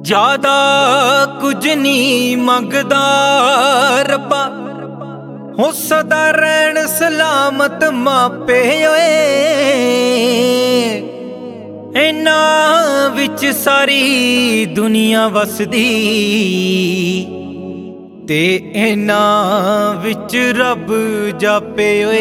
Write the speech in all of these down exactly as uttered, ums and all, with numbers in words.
ज़्यादा कुछ नहीं मंगदा रब्बा, हो सदा रहन सलामत मापे ओए। इन्हां विच सारी दुनिया वसदी ते इन्हां विच रब जापे ओए।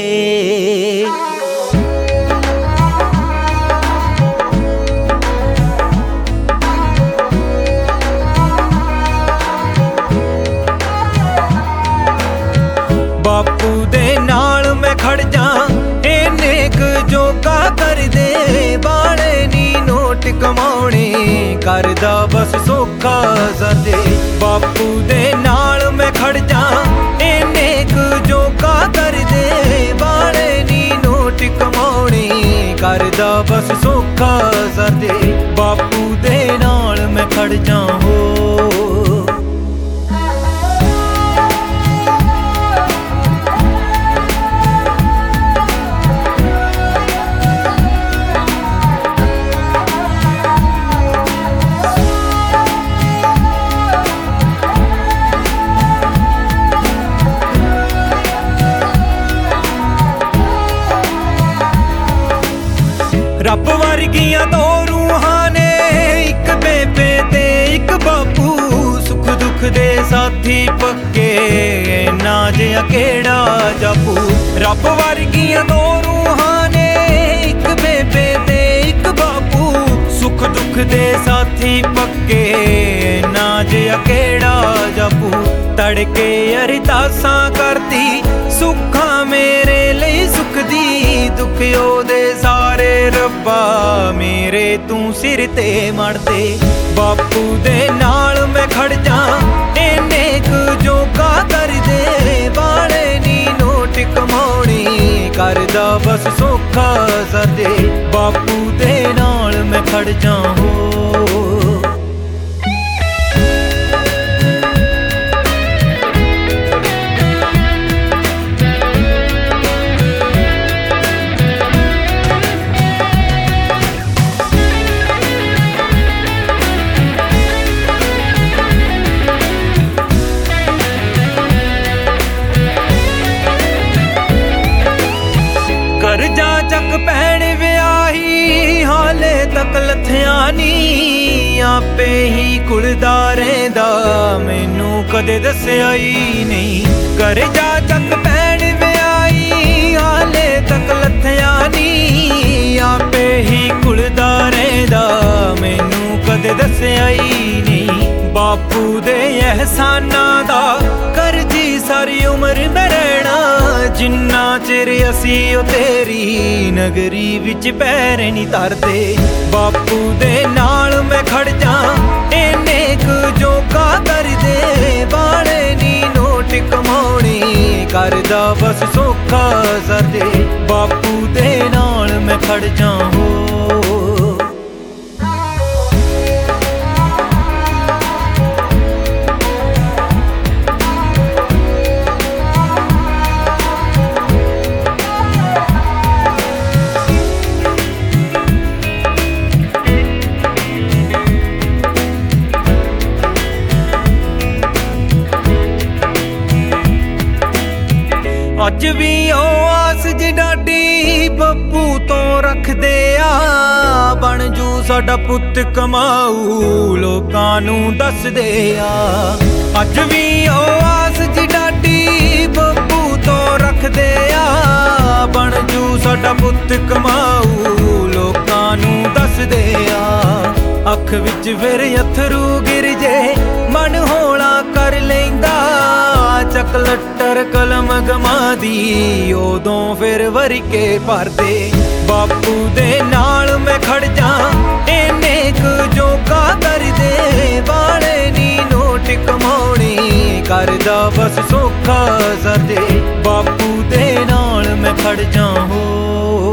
बापू दे नाल मैं खड़ जा नेक जोगा कर दे, बाले नी नोट कमाने करदा बस सौखा ज़दे। बापू दे नाल मैं खड़ जा नेक जोगा कर दे, बाले नी नोट कमाने करदा बस सौखा ज़दे। बापू दे नाल मैं खड़ जा हो। रब वर्गियां दो रूहां ने, एक बेबे ते एक बापू, सुख दुख दे साथी पक्के ना जिहा केड़ा जापू। रब वर्गियां दो रूहां ने, एक बेबे ते एक बापू, सुख दुख दे साथी पक्के ना जिहा केड़ा जापू। तड़के अरदासां करदी सुखा मेरे लिए सुख दी, दुख ओदे सारे रब्बा मेरे तू सिर ते मड़ दे। बापू दे नाल मैं खड़ जा नेक जोगा कर दे, बाले नी नोट कमाने करदा बस सौखा ज़दे। बापू दे नाल मैं खड़ जा हो। करजा चक भैन व्याही हाले तक लथया नी, आपे ही कुलदा रहिंदा मैनू कदे दस्सिया ही नहीं। करजा चक भैन व्याही हाले तक लथया नी, आपे ही कुलदा रहिंदा मैनू कदे दस्सिया ही नहीं। बापू दे एहसानां दा करजी सारी उम्र मैं रहना, जिन्ना चिर असी ओ तेरी नगरी विच पैर नहीं धरदे। बापू दे नाल मैं खड़ जा नेक जोगा कर दे, बाले नी नोट कमाने करदा बस सौखा ज़दे। बापू दे नाल मैं खड़ जा हो। अज भी ओ आस जडाडी बप्पू तो रखदे आ, बन जू साडा पुत कमाऊ लोकां नू दसदे आ। अज भी ओ आस जडाडी बप्पू तो रखदे आ, बन जू साडा पुत कमाऊ लोकां नू दसदे आ। अख विच फिर अथरू गिर जे मन होला कर लैंदा, चक लट्टर कलम गमा दी उदों फिर वरिके भरदे। बापू दे नाल मैं खड़ जा नेक जोगा कर दे, बाले नी नोट कमाने करदा बस सौखा ज़दे। बापू दे नाल मैं खड़ जा हो।